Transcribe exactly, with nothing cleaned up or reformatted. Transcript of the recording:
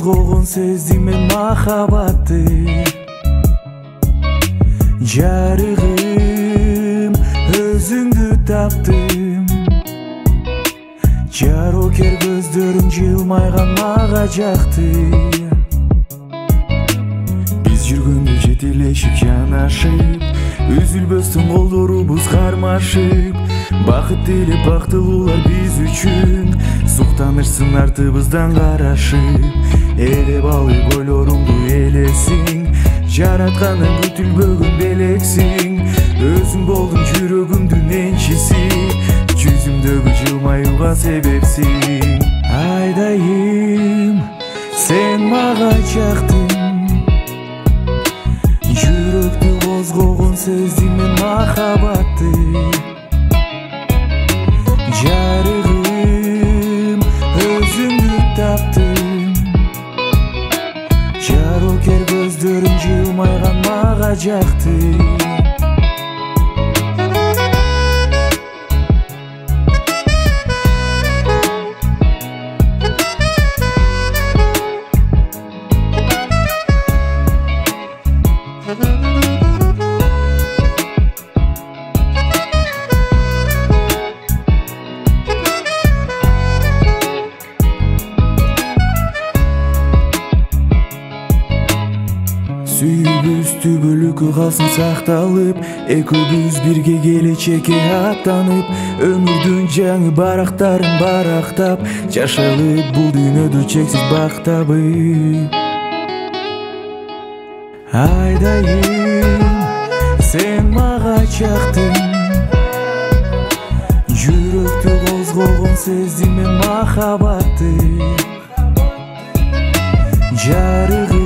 козгогон сездим мен махабатты. Жарыгым, өзүңдү таптым. Жарокер көздөрүң жылмайган мага жакты. Биз жүргөндө жетелешип жанашып, үзүлбөстөн колдорубуз кармашып. Бакыт тилеп бактылуулар биз үчүн, суктанышсын артыбыздан карашып. Элеп алып ойлорумду элесиң, жаратканын күтүлбөгөн белексиң. Өзүң болдуң жүрөгүмдүн энчиси, жүзүмдөгү жылмаюуга себепсиң. Айдайым, сен мага жактың, жүрөктү козгогон сездим мен махабатты. Жарыгым, өзүңдү таптым. Жарокер көздөрүң жылмайган мага жакты. Сүйүүбүз түбөлүккө калсын сакталып, экөөбүз бирге келечекке аттанып, өмүрдүн жаңы барактарын барактап, жашайлы бул дүйнөдө чексиз бак табып. Айдайым, сен мага жактың, жүрөктү козгогон сездим мен махабатты. Жарыгым,